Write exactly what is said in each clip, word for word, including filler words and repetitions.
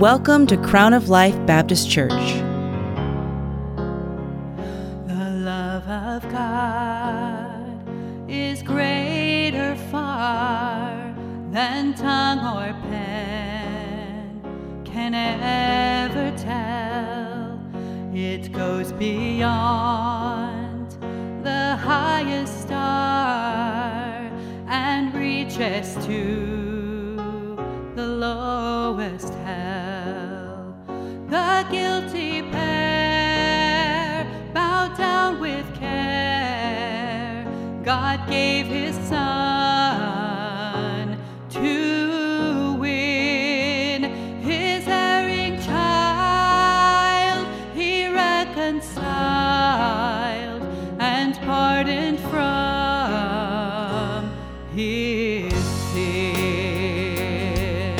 Welcome to Crown of Life Baptist Church. The love of God is greater far than tongue or pen can ever tell. It goes beyond the highest star and reaches to the lowest hell. The guilty pair bowed down with care. God gave his son to win his erring child. He reconciled and pardoned from his sin.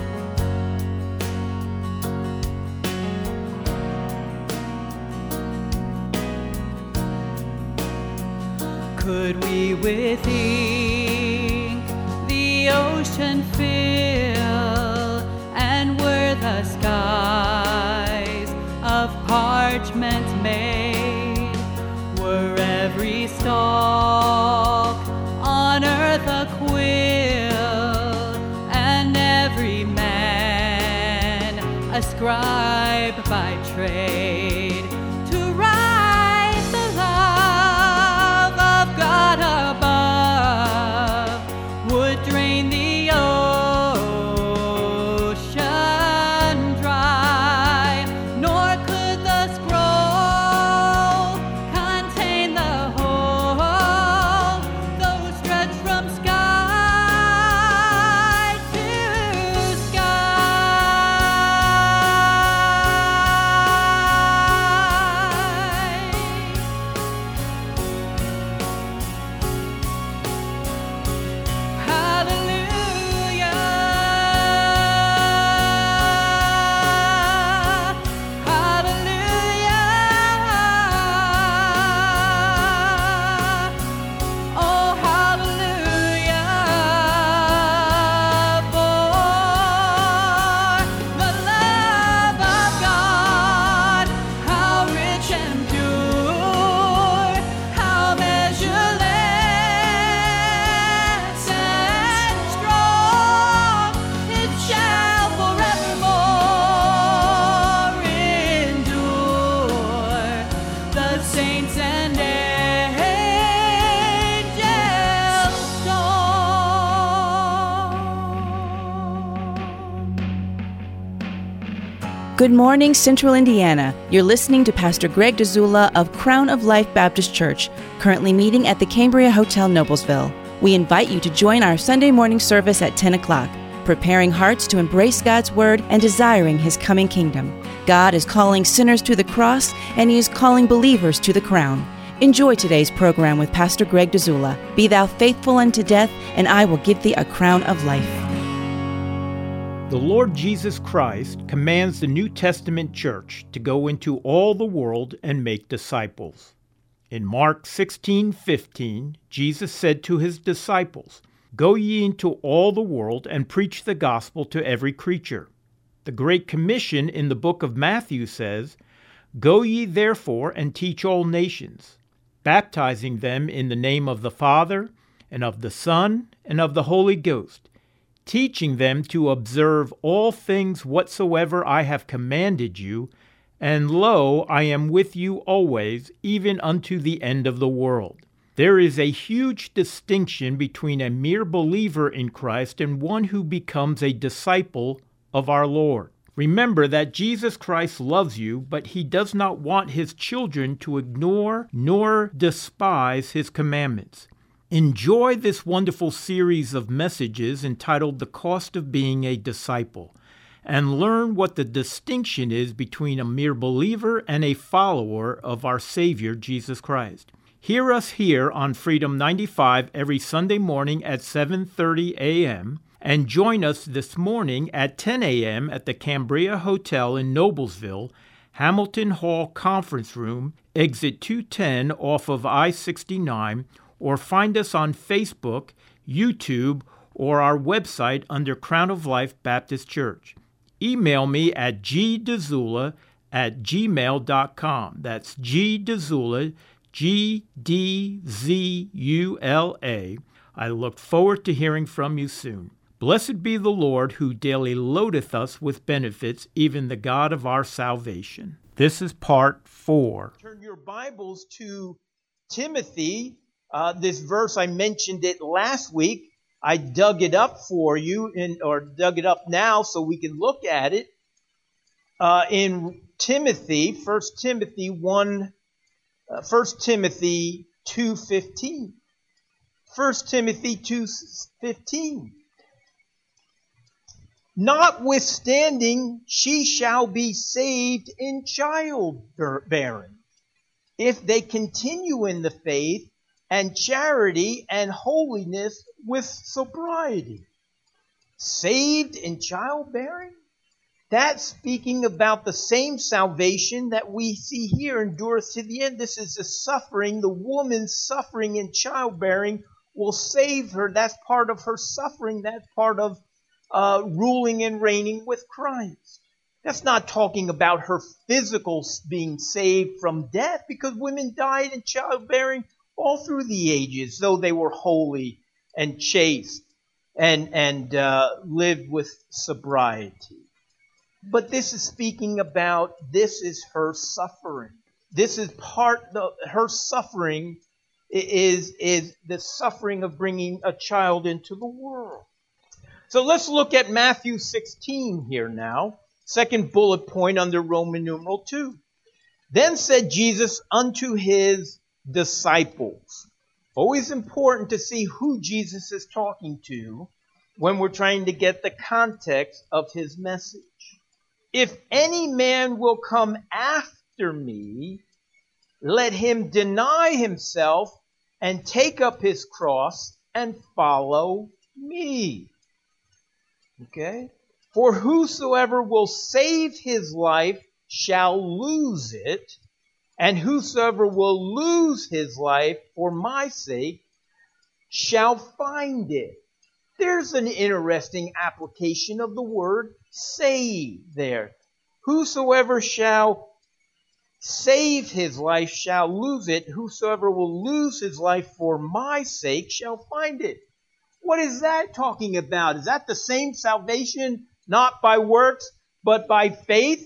Could we with ink the ocean fill, and were the skies of parchment made, were every stalk on earth a quill, and every man a scribe by trade, to write the love of God above, would drain the ocean dry, nor could the scroll contain the whole, though stretched from sky to Good morning, Central Indiana. You're listening to Pastor Greg Dzula of Crown of Life Baptist Church, currently meeting at the Cambria Hotel, Noblesville. We invite you to join our Sunday morning service at ten o'clock, preparing hearts to embrace God's Word and desiring His coming kingdom. God is calling sinners to the cross, and He is calling believers to the crown. Enjoy today's program with Pastor Greg Dzula. Be thou faithful unto death, and I will give thee a crown of life. The Lord Jesus Christ commands the New Testament church to go into all the world and make disciples. In Mark sixteen fifteen, Jesus said to his disciples, "Go ye into all the world and preach the gospel to every creature." The Great Commission in the book of Matthew says, "Go ye therefore and teach all nations, baptizing them in the name of the Father, and of the Son, and of the Holy Ghost, teaching them to observe all things whatsoever I have commanded you, and lo, I am with you always, even unto the end of the world." There is a huge distinction between a mere believer in Christ and one who becomes a disciple of our Lord. Remember that Jesus Christ loves you, but He does not want His children to ignore nor despise His commandments. Enjoy this wonderful series of messages entitled The Cost of Being a Disciple, and learn what the distinction is between a mere believer and a follower of our Savior, Jesus Christ. Hear us here on Freedom ninety-five every Sunday morning at seven thirty a.m., and join us this morning at ten a.m. at the Cambria Hotel in Noblesville, Hamilton Hall Conference Room, exit two ten off of I sixty-nine, or find us on Facebook, YouTube, or our website under Crown of Life Baptist Church. email me at gdzula at gmail dot com. That's gdzula, G D Z U L A. I look forward to hearing from you soon. Blessed be the Lord, who daily loadeth us with benefits, even the God of our salvation. This is part four. Turn your Bibles to Timothy. Uh, this verse, I mentioned it last week. I dug it up for you, in, or dug it up now so we can look at it. Uh, in Timothy, First Timothy one, uh, First Timothy two fifteen. First Timothy two fifteen. Notwithstanding, she shall be saved in childbearing, if they continue in the faith and charity and holiness with sobriety. Saved in childbearing? That's speaking about the same salvation that we see here endureth to the end. This is the suffering. The woman suffering in childbearing will save her. That's part of her suffering. That's part of uh, ruling and reigning with Christ. That's not talking about her physical being saved from death, because women died in childbearing all through the ages, though they were holy and chaste and, and uh, lived with sobriety. But this is speaking about, this is her suffering. This is part, the, her suffering is, is the suffering of bringing a child into the world. So let's look at Matthew sixteen here now. Second bullet point under Roman numeral two. Then said Jesus unto his disciples. Always important to see who Jesus is talking to when we're trying to get the context of his message. If any man will come after me, let him deny himself and take up his cross and follow me. Okay? For whosoever will save his life shall lose it, and whosoever will lose his life for my sake shall find it. There's an interesting application of the word save there. Whosoever shall save his life shall lose it. Whosoever will lose his life for my sake shall find it. What is that talking about? Is that the same salvation, not by works, but by faith?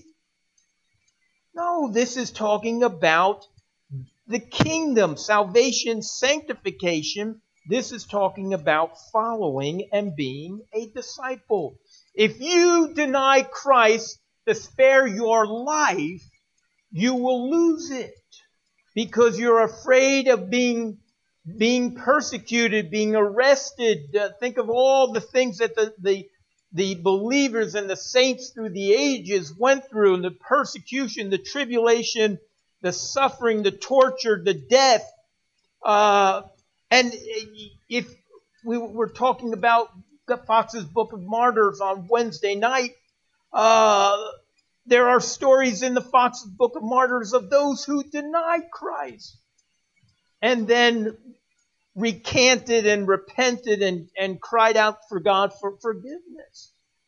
No, this is talking about the kingdom, salvation, sanctification. This is talking about following and being a disciple. If you deny Christ to spare your life, you will lose it because you're afraid of being, being persecuted, being arrested. Uh, think of all the things that the, the, the believers and the saints through the ages went through, and the persecution, the tribulation, the suffering, the torture, the death. Uh, and if we were talking about Fox's Book of Martyrs on Wednesday night, uh, there are stories in the Fox's Book of Martyrs of those who denied Christ and then recanted and repented and, and cried out for God for forgiveness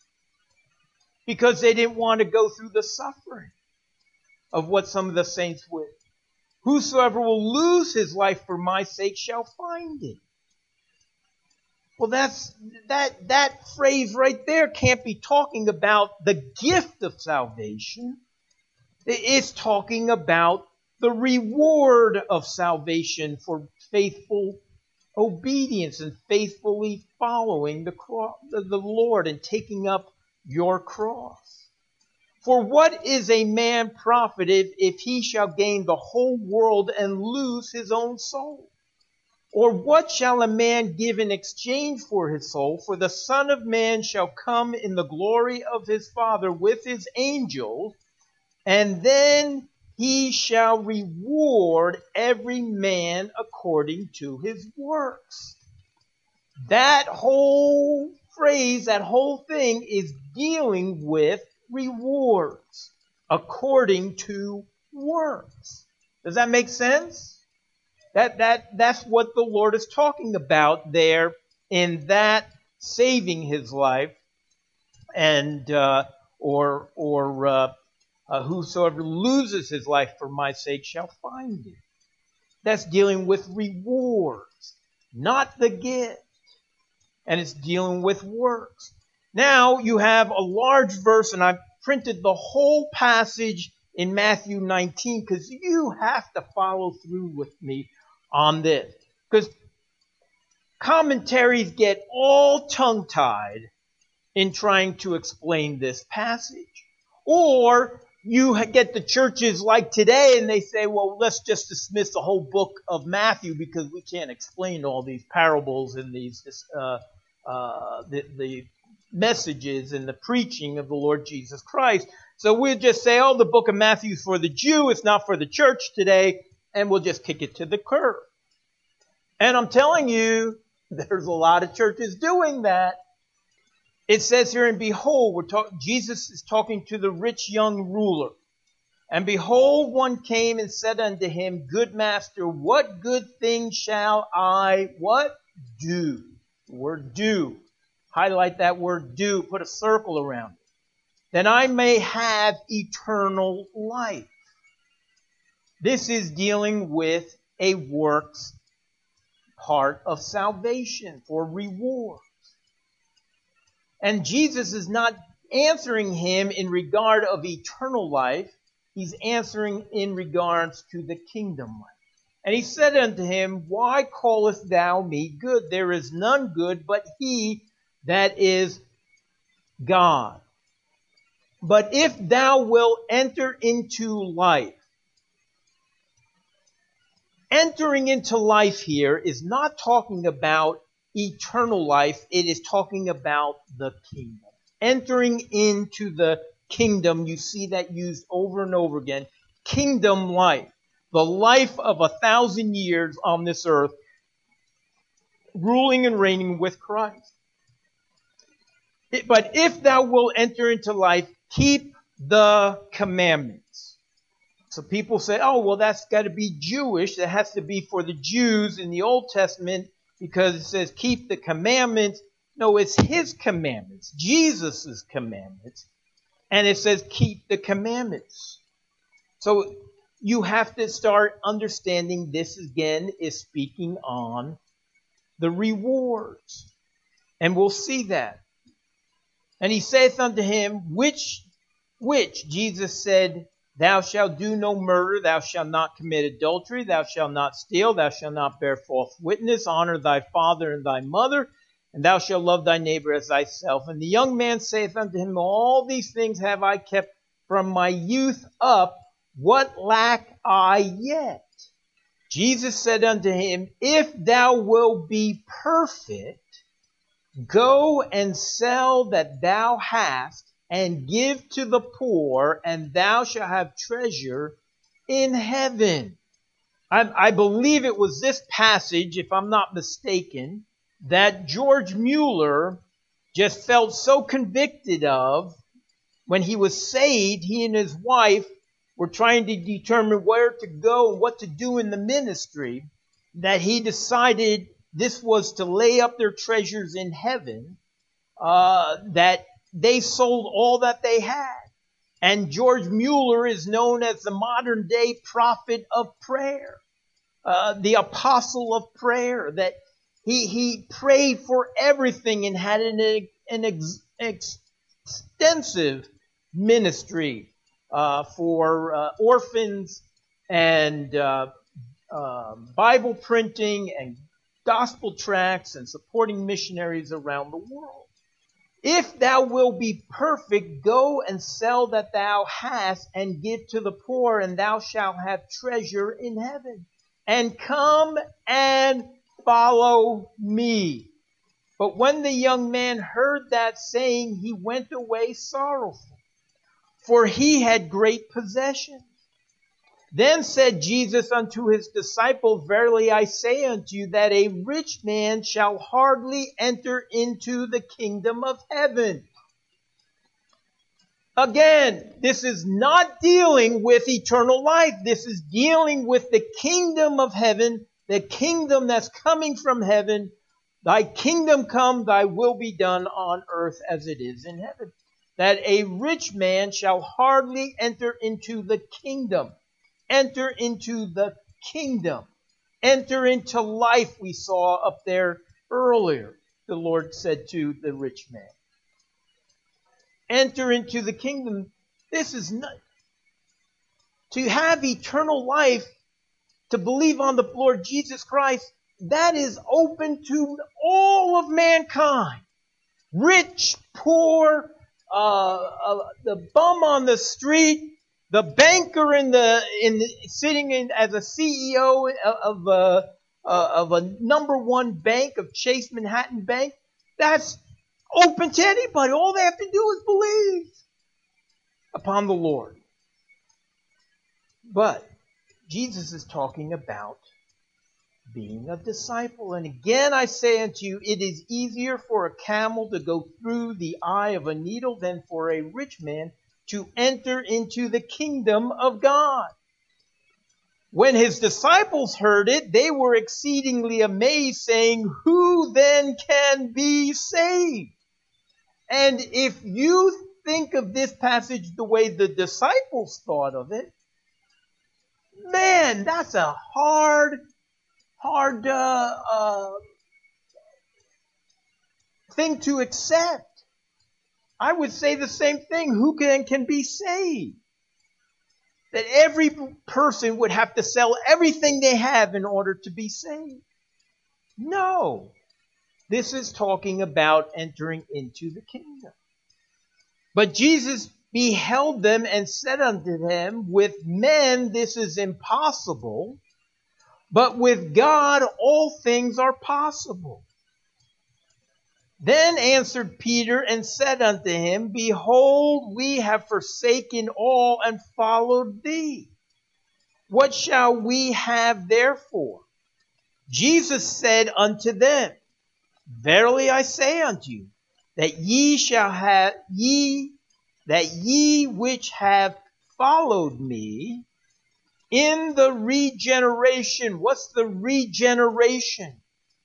because they didn't want to go through the suffering of what some of the saints went. Whosoever will lose his life for my sake shall find it. Well, that's that that phrase right there can't be talking about the gift of salvation. It's talking about the reward of salvation for faithful obedience and faithfully following the cross, the Lord and taking up your cross. For what is a man profited if he shall gain the whole world and lose his own soul? Or what shall a man give in exchange for his soul? For the Son of Man shall come in the glory of his Father with his angels, and then he shall reward every man according to his works. That whole phrase, that whole thing is dealing with rewards according to works. Does that make sense? That, that, that's what the Lord is talking about there in that saving his life and uh, or or uh, uh, whosoever loses his life for my sake shall find it. That's dealing with rewards, not the gift. And it's dealing with works. Now you have a large verse, and I've printed the whole passage in Matthew nineteen because you have to follow through with me on this. Because commentaries get all tongue-tied in trying to explain this passage. Or you get the churches like today and they say, well, let's just dismiss the whole book of Matthew because we can't explain all these parables and these uh, uh, the, the messages and the preaching of the Lord Jesus Christ. So we'll just say, oh, the book of Matthew is for the Jew, it's not for the church today, and we'll just kick it to the curb. And I'm telling you, there's a lot of churches doing that. It says here, and behold, we're talk- Jesus is talking to the rich young ruler. And behold, one came and said unto him, Good master, what good thing shall I, what? Do. The word do. Highlight that word do. Put a circle around it. That I may have eternal life. This is dealing with a works part of salvation for reward. And Jesus is not answering him in regard of eternal life. He's answering in regards to the kingdom life. And he said unto him, Why callest thou me good? There is none good but he that is God. But if thou wilt enter into life, entering into life here is not talking about eternal life, it is talking about the kingdom. Entering into the kingdom, you see that used over and over again. Kingdom life. The life of a thousand years on this earth, ruling and reigning with Christ. But if thou wilt enter into life, keep the commandments. So people say, oh, well, that's got to be Jewish. That has to be for the Jews in the Old Testament, because it says, keep the commandments. No, it's his commandments, Jesus' commandments. And it says, keep the commandments. So you have to start understanding this again is speaking on the rewards. And we'll see that. And he saith unto him, which, which, Jesus said, Thou shalt do no murder, thou shalt not commit adultery, thou shalt not steal, thou shalt not bear false witness, honor thy father and thy mother, and thou shalt love thy neighbor as thyself. And the young man saith unto him, All these things have I kept from my youth up, what lack I yet? Jesus said unto him, If thou wilt be perfect, go and sell that thou hast, and give to the poor, and thou shalt have treasure in heaven. I, I believe it was this passage, if I'm not mistaken, that George Mueller just felt so convicted of when he was saved. He and his wife were trying to determine where to go and what to do in the ministry, that he decided this was to lay up their treasures in heaven, uh, that they sold all that they had. And George Mueller is known as the modern day prophet of prayer, uh, the apostle of prayer, that he, he prayed for everything and had an, an ex, ex, extensive ministry uh, for uh, orphans and uh, uh, Bible printing and gospel tracts and supporting missionaries around the world. If thou wilt be perfect, go and sell that thou hast, and give to the poor, and thou shalt have treasure in heaven. And come and follow me. But when the young man heard that saying, he went away sorrowful, for he had great possessions. Then said Jesus unto his disciples, Verily I say unto you, that a rich man shall hardly enter into the kingdom of heaven. Again, this is not dealing with eternal life. This is dealing with the kingdom of heaven, the kingdom that's coming from heaven. Thy kingdom come, thy will be done on earth as it is in heaven. that a rich man shall hardly enter into the kingdom. Enter into the kingdom. Enter into life, we saw up there earlier, the Lord said to the rich man. Enter into the kingdom. This is not... To have eternal life, to believe on the Lord Jesus Christ, that is open to all of mankind. Rich, poor, uh, uh, the bum on the street, the banker in the in the, sitting in as a C E O of a uh, of a number one bank of Chase Manhattan Bank. That's open to anybody. All they have to do is believe upon the Lord. But Jesus is talking about being a disciple. And again I say unto you, it is easier for a camel to go through the eye of a needle than for a rich man to enter into the kingdom of God. When his disciples heard it, they were exceedingly amazed, saying, who then can be saved? And if you think of this passage the way the disciples thought of it, man, that's a hard, hard uh, uh, thing to accept. I would say the same thing. Who can, can be saved? That every person would have to sell everything they have in order to be saved. No. This is talking about entering into the kingdom. But Jesus beheld them and said unto them, with men this is impossible, but with God all things are possible. Then answered Peter and said unto him, behold, we have forsaken all and followed thee. What shall we have therefore? Jesus said unto them, verily I say unto you, that ye shall have ye that ye which have followed me in the regeneration. What's the regeneration?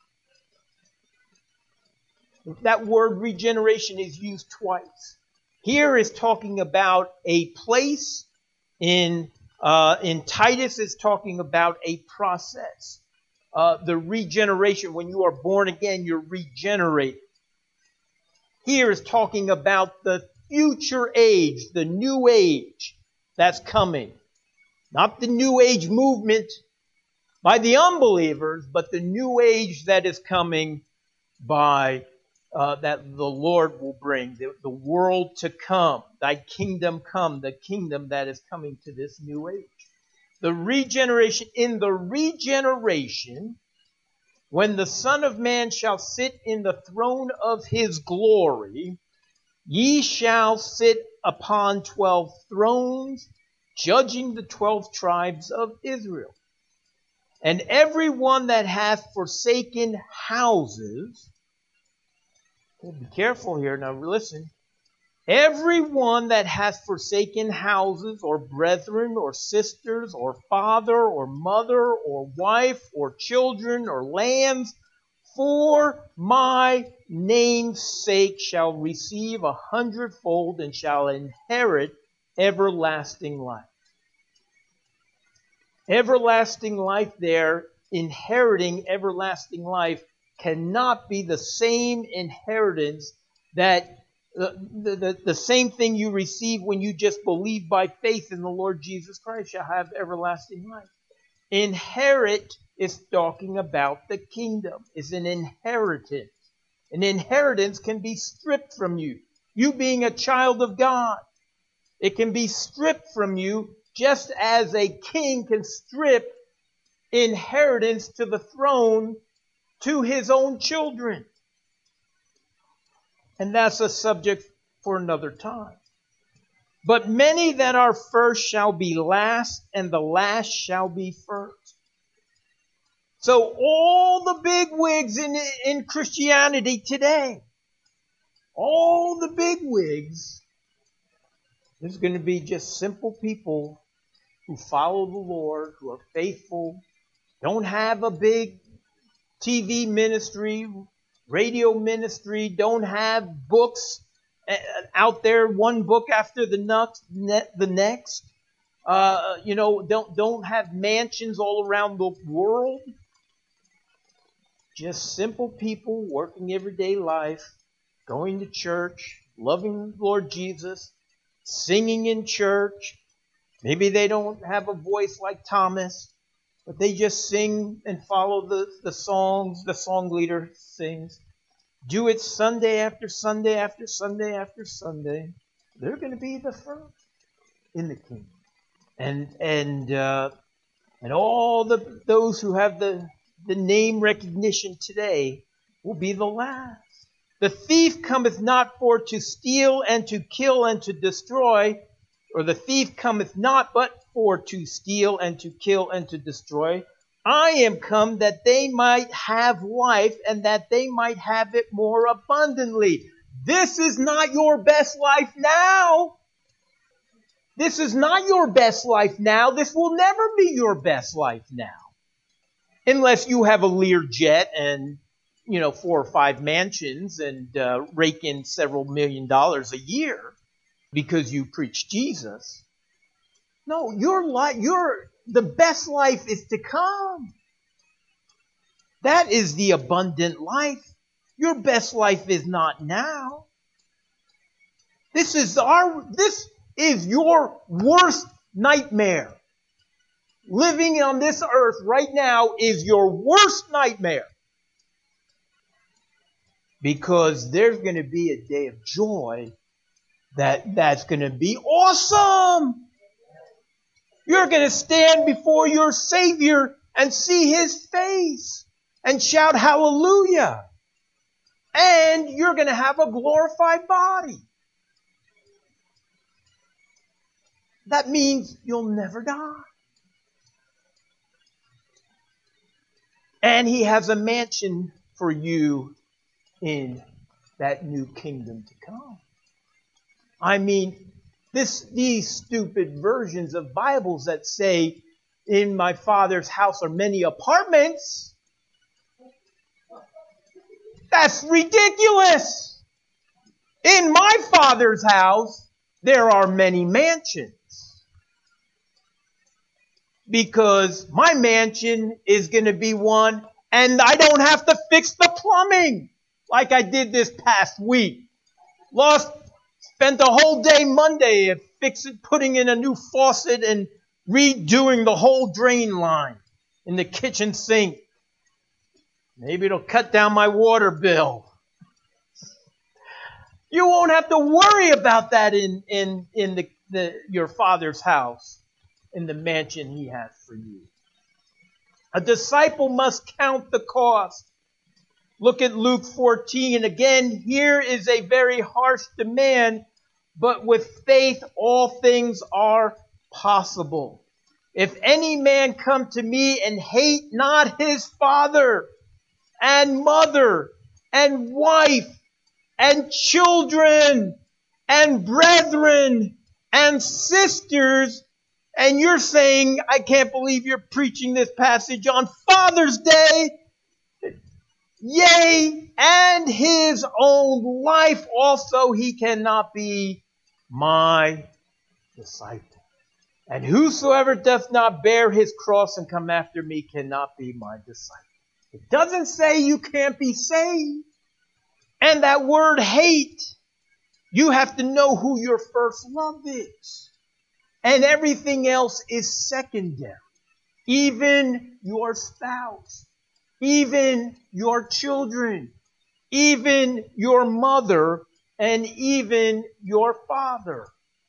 That word regeneration is used twice. Here is talking about a place. In uh, in Titus is talking about a process. Uh, the regeneration, when you are born again, you're regenerated. Here is talking about the future age, the new age that's coming. Not the new age movement by the unbelievers, but the new age that is coming by Uh, that the Lord will bring, the, the world to come, thy kingdom come, the kingdom that is coming to this new age. The regeneration, in the regeneration, when the Son of Man shall sit in the throne of his glory, ye shall sit upon twelve thrones, judging the twelve tribes of Israel. And every one that hath forsaken houses, be careful here. Now listen. Everyone that hath forsaken houses or brethren or sisters or father or mother or wife or children or lands for my name's sake shall receive a hundredfold and shall inherit everlasting life. Everlasting life there, inheriting everlasting life, cannot be the same inheritance that the, the, the same thing you receive when you just believe by faith in the Lord Jesus Christ shall have everlasting life. Inherit is talking about the kingdom. It's an inheritance. An inheritance can be stripped from you. You being a child of God, it can be stripped from you just as a king can strip inheritance to the throne to his own children. And that's a subject for another time. But many that are first shall be last, and the last shall be first. So all the big wigs in, in Christianity today, all the big wigs, there's going to be just simple people who follow the Lord, who are faithful, don't have a big T V ministry, radio ministry, don't have books out there, one book after the next, the next. Uh, you know, don't don't have mansions all around the world. Just simple people working everyday life, going to church, loving Lord Jesus, singing in church. Maybe they don't have a voice like Thomas, but they just sing and follow the, the songs the song leader sings. Do it Sunday after Sunday after Sunday after Sunday. They're going to be the first in the kingdom. And and uh, and all the those who have the, the name recognition today will be the last. The thief cometh not for to steal and to kill and to destroy, or the thief cometh not but for to steal and to kill and to destroy. I am come that they might have life and that they might have it more abundantly. This is not your best life now. This is not your best life now. This will never be your best life now. Unless you have a Learjet and, you know, four or five mansions and uh, rake in several million dollars a year because you preach Jesus. No, your life, your the best life is to come. That is the abundant life. Your best life is not now. This is our this is your worst nightmare. Living on this earth right now is your worst nightmare. Because there's going to be a day of joy that that's going to be awesome. You're going to stand before your Savior and see His face and shout hallelujah. And you're going to have a glorified body. That means you'll never die. And He has a mansion for you in that new kingdom to come. I mean, this these stupid versions of Bibles that say, in my Father's house are many apartments. That's ridiculous. In my Father's house, there are many mansions. Because my mansion is going to be one, and I don't have to fix the plumbing like I did this past week. Lost, spent the whole day Monday fixing, putting in a new faucet and redoing the whole drain line in the kitchen sink. Maybe it'll cut down my water bill. You won't have to worry about that in, in, in the, the, your Father's house, in the mansion He has for you. A disciple must count the cost. Look at Luke fourteen. And again, here is a very harsh demand, but with faith all things are possible. If any man come to me and hate not his father and mother and wife and children and brethren and sisters, and you're saying, I can't believe you're preaching this passage on Father's Day, yea, and his own life also, he cannot be my disciple. And whosoever doth not bear his cross and come after me cannot be my disciple. It doesn't say you can't be saved. And that word hate, you have to know who your first love is. And everything else is secondary. Even your spouse, even your children, even your mother, and even your father.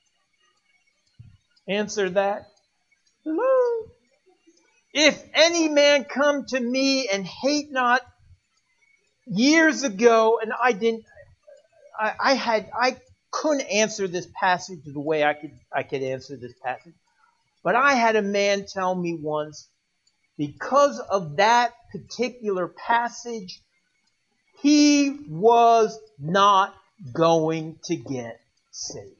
Answer that. Hello. If any man come to me and hate not, years ago, and I didn't, I, I had, I couldn't answer this passage the way I could, I could answer this passage. But I had a man tell me once, because of that particular passage, he was not going to get saved.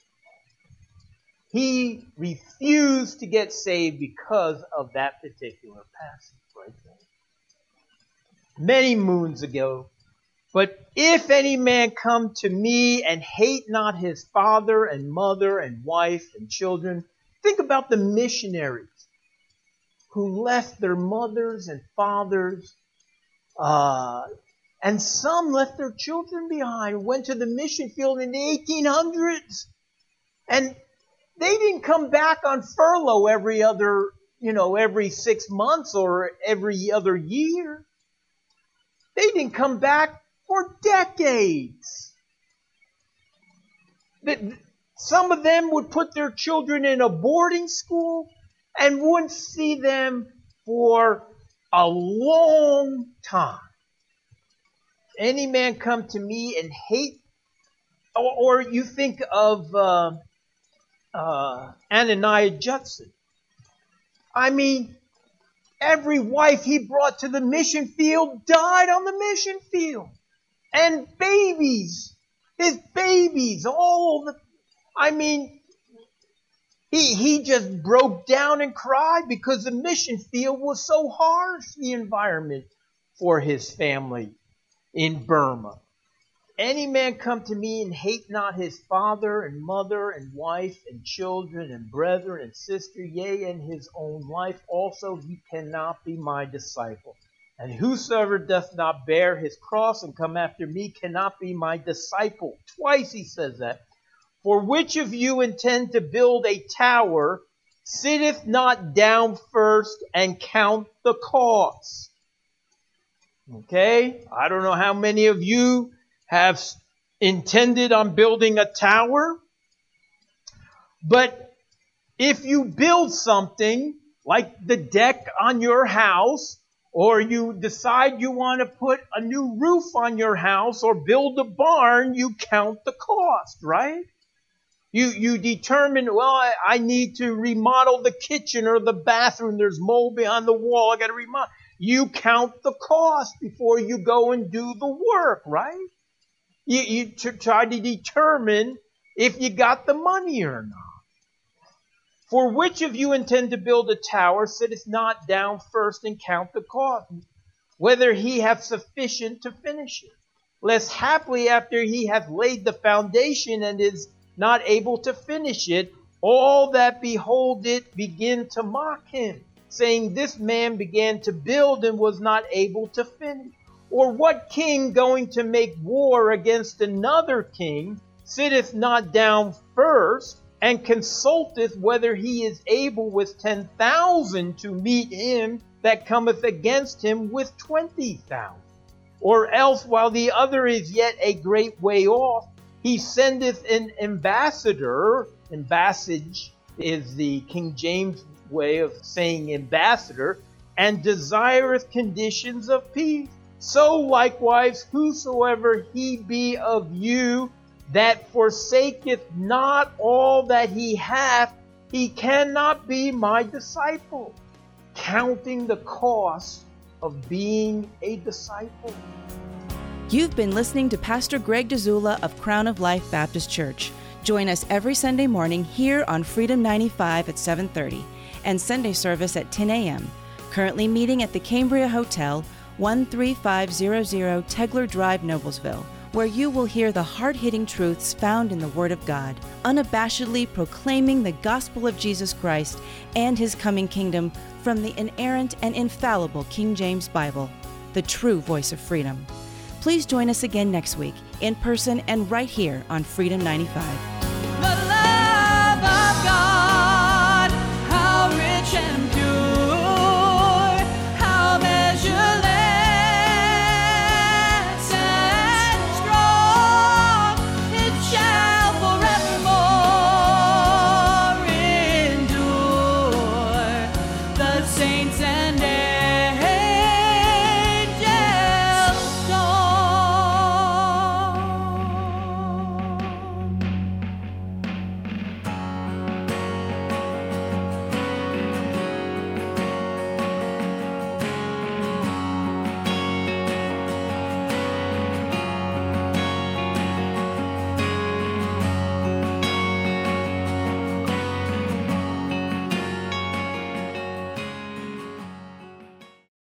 He refused to get saved because of that particular passage right there. Many moons ago, But if any man come to me and hate not his father and mother and wife and children, think about the missionaries who left their mothers and fathers, uh, and some left their children behind, went to the mission field in the eighteen hundreds. And they didn't come back on furlough every other, you know, every six months or every other year. They didn't come back for decades. Some of them would put their children in a boarding school and wouldn't see them for a long time. Any man come to me and hate, or, or you think of uh, uh, Ananias Judson. I mean, every wife he brought to the mission field died on the mission field. And babies, his babies, all the, I mean, he, he just broke down and cried because the mission field was so harsh, the environment for his family in Burma. Any man come to me and hate not his father and mother and wife and children and brethren and sister, yea, and his own life also, he cannot be my disciple. And whosoever doth not bear his cross and come after me cannot be my disciple. Twice he says that. For which of you intend to build a tower, sitteth not down first and count the cost? Okay, I don't know how many of you have intended on building a tower, but if you build something like the deck on your house, or you decide you want to put a new roof on your house or build a barn, you count the cost, right? You you determine, well, I, I need to remodel the kitchen or the bathroom. There's mold behind the wall. I got to remodel. You count the cost before you go and do the work, right? You, you t- try to determine if you got the money or not. For which of you intend to build a tower, sitteth not down first and count the cost, whether he have sufficient to finish it? Lest haply after he hath laid the foundation and is not able to finish it, all that behold it begin to mock him, saying, this man began to build and was not able to finish. Or what king going to make war against another king sitteth not down first and consulteth whether he is able with ten thousand to meet him that cometh against him with twenty thousand? Or else, while the other is yet a great way off, he sendeth an ambassador. Ambassage is the King James way of saying ambassador, and desireth conditions of peace. So likewise, whosoever he be of you that forsaketh not all that he hath, he cannot be my disciple. Counting the cost of being a disciple. You've been listening to Pastor Greg Dzula of Crown of Life Baptist Church. Join us every Sunday morning here on Freedom ninety-five at seven thirty and Sunday service at ten a.m. Currently meeting at the Cambria Hotel, one three five zero zero Tegler Drive, Noblesville, where you will hear the hard-hitting truths found in the Word of God, unabashedly proclaiming the gospel of Jesus Christ and His coming kingdom from the inerrant and infallible King James Bible, the true voice of freedom. Please join us again next week, in person and right here on Freedom ninety-five.